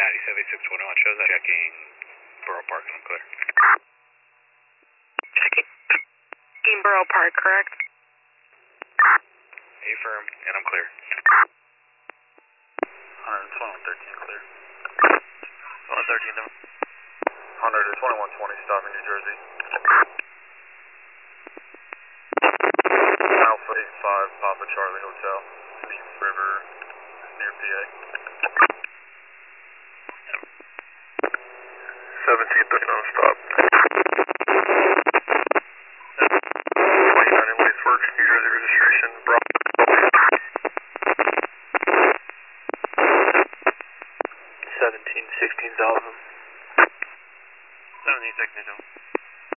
9621 shows that checking Borough Park and I'm clear. Checking Borough Park, correct? Affirm, and I'm clear. 113 clear. 113 100 to 2120, stopping New Jersey. Alpha 85, Papa Charlie Hotel, Deep River, near PA. 17th non-stop. 29 in Laceworks, New Jersey registration, Bravo. 1716,000. 1716,000.